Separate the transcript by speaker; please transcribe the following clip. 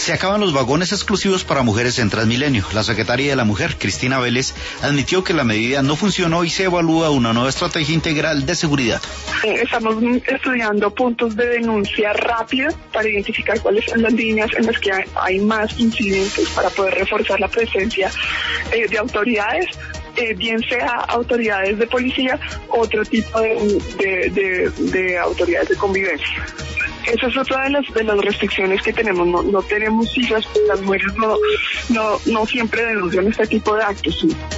Speaker 1: Se acaban los vagones exclusivos para mujeres en Transmilenio. La secretaria de la Mujer, Cristina Vélez, admitió que la medida no funcionó y se evalúa una nueva estrategia integral de seguridad.
Speaker 2: Estamos estudiando puntos de denuncia rápida para identificar cuáles son las líneas en las que hay más incidentes para poder reforzar la presencia de autoridades, bien sea autoridades de policía o otro tipo de autoridades de convivencia. Esa es otra de las restricciones que tenemos. No tenemos cifras, las mujeres no siempre denuncian este tipo de actos. ¿Sí?